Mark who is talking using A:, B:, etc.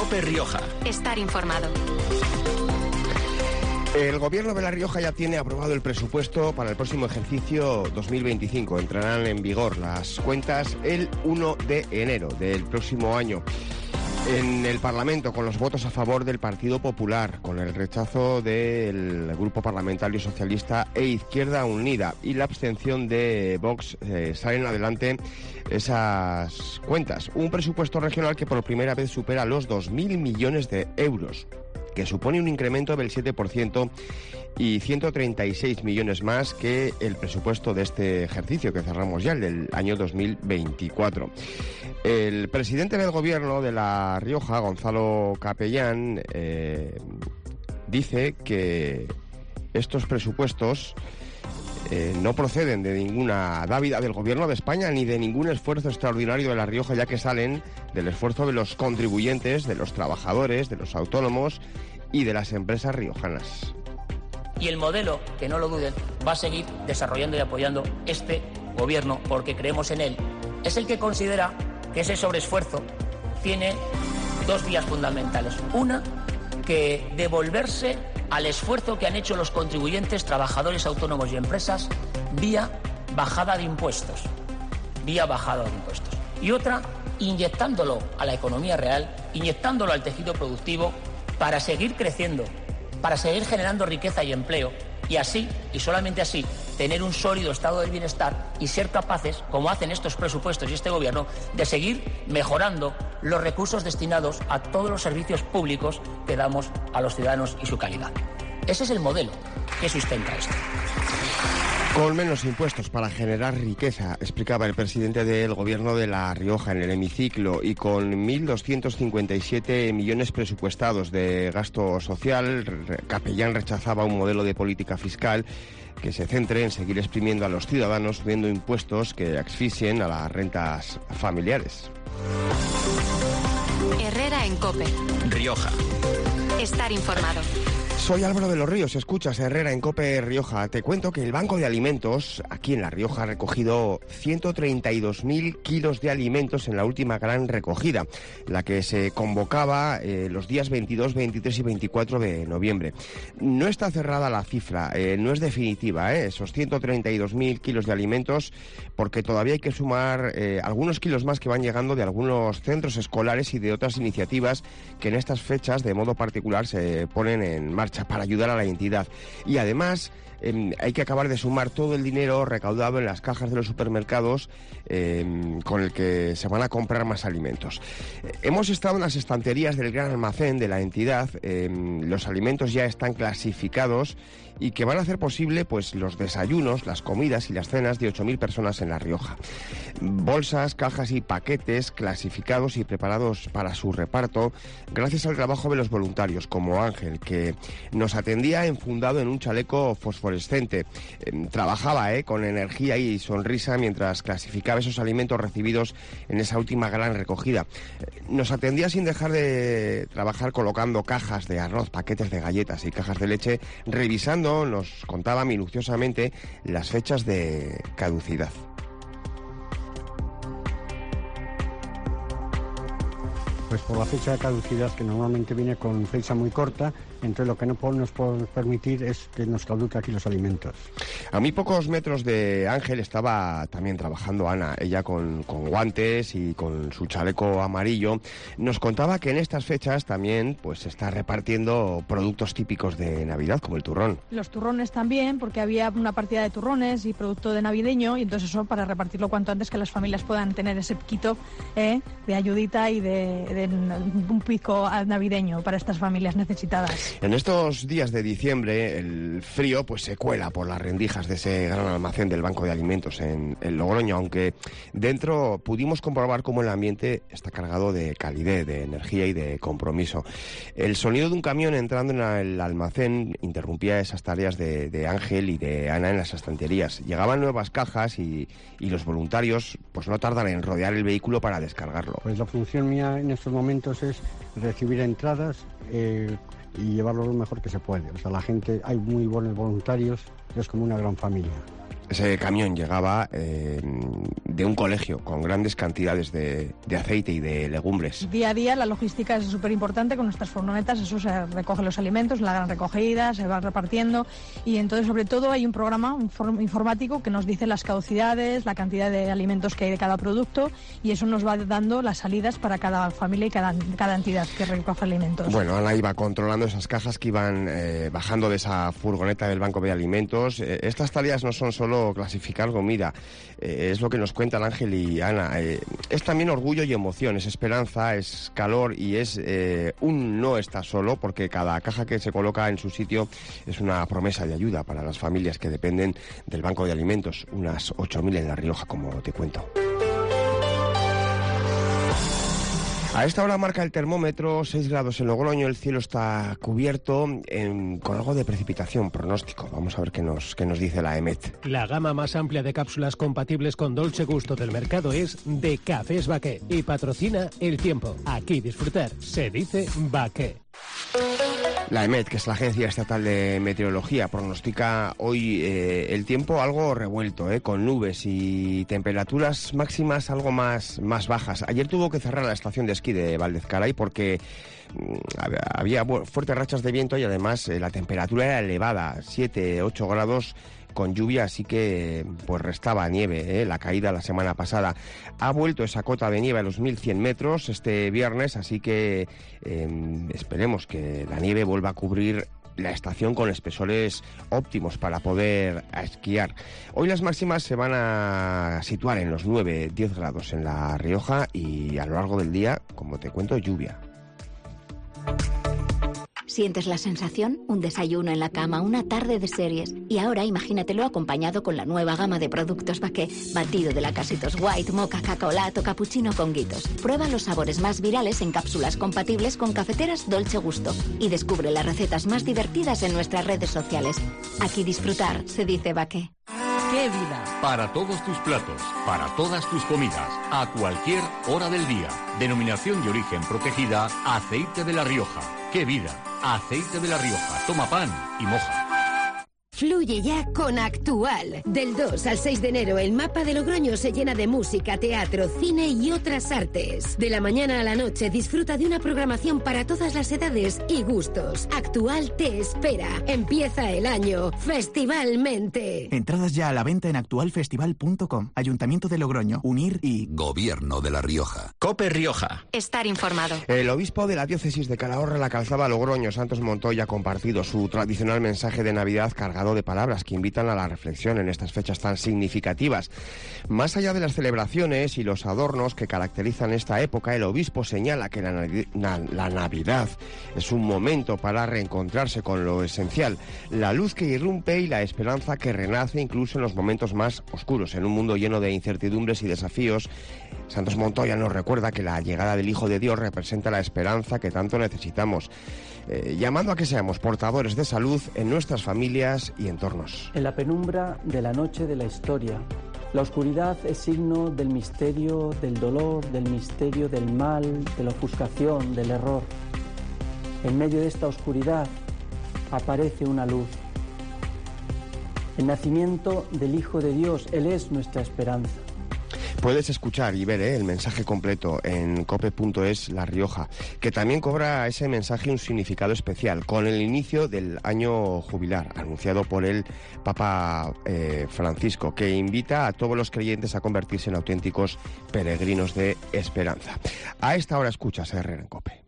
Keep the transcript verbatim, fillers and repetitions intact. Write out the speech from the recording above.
A: COPE Rioja.
B: Estar informado.
C: El Gobierno de La Rioja ya tiene aprobado el presupuesto para el próximo ejercicio dos mil veinticinco. Entrarán en vigor las cuentas el uno de enero del próximo año. En el Parlamento, con los votos a favor del Partido Popular, con el rechazo del Grupo Parlamentario Socialista e Izquierda Unida y la abstención de Vox, eh, salen adelante esas cuentas. Un presupuesto regional que por primera vez supera los dos mil millones de euros, que supone un incremento del siete por ciento y ciento treinta y seis millones más que el presupuesto de este ejercicio que cerramos ya, el del año dos mil veinticuatro. El presidente del Gobierno de La Rioja, Gonzalo Capellán, eh, dice que estos presupuestos Eh, no proceden de ninguna dávida del Gobierno de España ni de ningún esfuerzo extraordinario de La Rioja, ya que salen del esfuerzo de los contribuyentes, de los trabajadores, de los autónomos y de las empresas riojanas.
D: Y el modelo, que no lo duden, va a seguir desarrollando y apoyando este Gobierno porque creemos en él. Es el que considera que ese sobreesfuerzo tiene dos vías fundamentales. Una, que devolverse al esfuerzo que han hecho los contribuyentes, trabajadores, autónomos y empresas vía bajada de impuestos, vía bajada de impuestos. Y otra, inyectándolo a la economía real, inyectándolo al tejido productivo para seguir creciendo, para seguir generando riqueza y empleo y así, y solamente así, tener un sólido estado del bienestar y ser capaces, como hacen estos presupuestos y este Gobierno, de seguir mejorando los recursos destinados a todos los servicios públicos que damos a los ciudadanos y su calidad. Ese es el modelo que sustenta esto.
C: Con menos impuestos para generar riqueza, explicaba el presidente del Gobierno de La Rioja en el hemiciclo, y con mil doscientos cincuenta y siete millones presupuestados de gasto social, Capellán rechazaba un modelo de política fiscal que se centre en seguir exprimiendo a los ciudadanos subiendo impuestos que asfixien a las rentas familiares.
B: Herrera en COPE
A: Rioja.
B: Estar informado.
C: Soy Álvaro de los Ríos, escuchas Herrera en COPE Rioja. Te cuento que el Banco de Alimentos aquí en La Rioja ha recogido ciento treinta y dos mil kilos de alimentos en la última gran recogida, la que se convocaba eh, los días veintidós, veintitrés y veinticuatro de noviembre. No está cerrada la cifra, eh, no es definitiva, eh, esos ciento treinta y dos mil kilos de alimentos, porque todavía hay que sumar eh, algunos kilos más que van llegando de algunos centros escolares y de otras iniciativas que en estas fechas de modo particular se ponen en marcha para ayudar a la entidad. Y además eh, hay que acabar de sumar todo el dinero recaudado en las cajas de los supermercados eh, con el que se van a comprar más alimentos. Eh, hemos estado en las estanterías del gran almacén de la entidad, eh, los alimentos ya están clasificados y que van a hacer posible pues los desayunos, las comidas y las cenas de ocho mil personas en La Rioja. Bolsas, cajas y paquetes clasificados y preparados para su reparto gracias al trabajo de los voluntarios como Ángel, que nos atendía enfundado en un chaleco fosforescente. Eh, trabajaba eh, con energía y sonrisa mientras clasificaba esos alimentos recibidos en esa última gran recogida. Eh, nos atendía sin dejar de trabajar colocando cajas de arroz, paquetes de galletas y cajas de leche, revisando, nos contaba minuciosamente las fechas de caducidad.
E: Pues por la fecha de caducidad, que normalmente viene con fecha muy corta, entonces lo que no nos podemos permitir es que nos caduque aquí los alimentos.
C: A muy pocos metros de Ángel estaba también trabajando Ana, ella con, con guantes y con su chaleco amarillo. Nos contaba que en estas fechas también pues se está repartiendo productos típicos de Navidad, como el turrón.
F: Los turrones también, porque había una partida de turrones y producto de navideño, y entonces eso para repartirlo cuanto antes, que las familias puedan tener ese piquito eh, de ayudita y de, de un pico navideño para estas familias necesitadas.
C: En estos días de diciembre el frío pues se cuela por las rendijas de ese gran almacén del Banco de Alimentos en, en Logroño, aunque dentro pudimos comprobar cómo el ambiente está cargado de calidez, de energía y de compromiso. El sonido de un camión entrando en el almacén interrumpía esas tareas de, de Ángel y de Ana en las estanterías. Llegaban nuevas cajas y, y los voluntarios pues no tardan en rodear el vehículo para descargarlo.
E: Pues la función mía en estos momentos es recibir entradas eh, y llevarlo lo mejor que se puede. O sea, la gente, hay muy buenos voluntarios, es como una gran familia.
C: Ese camión llegaba eh, de un colegio con grandes cantidades de, de aceite y de legumbres.
F: Día a día la logística es súper importante con nuestras furgonetas, eso se recoge los alimentos, la gran recogida, se va repartiendo y entonces sobre todo hay un programa informático que nos dice las caducidades, la cantidad de alimentos que hay de cada producto y eso nos va dando las salidas para cada familia y cada, cada entidad que recoge alimentos.
C: Bueno, Ana iba controlando esas cajas que iban eh, bajando de esa furgoneta del Banco de Alimentos. Eh, estas tareas no son solo clasificar comida, eh, es lo que nos cuentan Ángel y Ana. Eh, es también orgullo y emoción, es esperanza, es calor y es eh, un no está solo, porque cada caja que se coloca en su sitio es una promesa de ayuda para las familias que dependen del Banco de Alimentos, unas ocho mil en La Rioja, como te cuento. A esta hora marca el termómetro seis grados en Logroño, el cielo está cubierto en, con algo de precipitación, pronóstico. Vamos a ver qué nos, qué nos dice la EMET.
A: La gama más amplia de cápsulas compatibles con Dolce Gusto del mercado es de Cafés Baqué y patrocina El Tiempo. Aquí disfrutar se dice Baqué.
C: La EMET, que es la Agencia Estatal de Meteorología, pronostica hoy eh, el tiempo algo revuelto, eh, con nubes y temperaturas máximas algo más, más bajas. Ayer tuvo que cerrar la estación de esquí de Valdezcaray porque mm, había fuertes rachas de viento y además eh, la temperatura era elevada, siete, ocho grados con lluvia, así que pues restaba nieve, ¿eh? La caída la semana pasada. Ha vuelto esa cota de nieve a los mil cien metros este viernes, así que eh, esperemos que la nieve vuelva a cubrir la estación con espesores óptimos para poder esquiar. Hoy las máximas se van a situar en los nueve, diez grados en La Rioja y a lo largo del día, como te cuento, lluvia.
G: ¿Sientes la sensación? Un desayuno en la cama, una tarde de series. Y ahora imagínatelo acompañado con la nueva gama de productos Baqué. Batido de lacasitos white, mocha, cacaolato, cappuccino con guitos. Prueba los sabores más virales en cápsulas compatibles con cafeteras Dolce Gusto. Y descubre las recetas más divertidas en nuestras redes sociales. Aquí disfrutar se dice Baqué.
H: ¡Qué vida! Para todos tus platos, para todas tus comidas, a cualquier hora del día. Denominación de origen protegida, Aceite de La Rioja. ¡Qué vida! Aceite de La Rioja. Toma pan y moja.
I: Fluye ya con Actual. Del dos al seis de enero el mapa de Logroño se llena de música, teatro, cine y otras artes. De la mañana a la noche disfruta de una programación para todas las edades y gustos. Actual te espera. Empieza el año festivalmente.
J: Entradas ya a la venta en actual festival punto com. Ayuntamiento de Logroño, UNIR y
K: Gobierno de La Rioja.
B: COPE Rioja. Estar informado.
C: El obispo de la diócesis de Calahorra, La Calzada, Logroño, Santos Montoya, ha compartido su tradicional mensaje de Navidad cargado de palabras que invitan a la reflexión en estas fechas tan significativas. Más allá de las celebraciones y los adornos que caracterizan esta época, el obispo señala que la, la, la Navidad es un momento para reencontrarse con lo esencial, la luz que irrumpe y la esperanza que renace incluso en los momentos más oscuros. En un mundo lleno de incertidumbres y desafíos, Santos Montoya nos recuerda que la llegada del Hijo de Dios representa la esperanza que tanto necesitamos, eh, llamando a que seamos portadores de salud en nuestras familias y entornos.
L: En la penumbra de la noche de la historia, la oscuridad es signo del misterio, del dolor, del misterio del mal, de la ofuscación, del error. En medio de esta oscuridad aparece una luz. El nacimiento del Hijo de Dios, Él es nuestra esperanza.
C: Puedes escuchar y ver eh, el mensaje completo en cope punto es La Rioja, que también cobra ese mensaje un significado especial con el inicio del año jubilar, anunciado por el Papa eh, Francisco, que invita a todos los creyentes a convertirse en auténticos peregrinos de esperanza. A esta hora escuchas Herrera en COPE.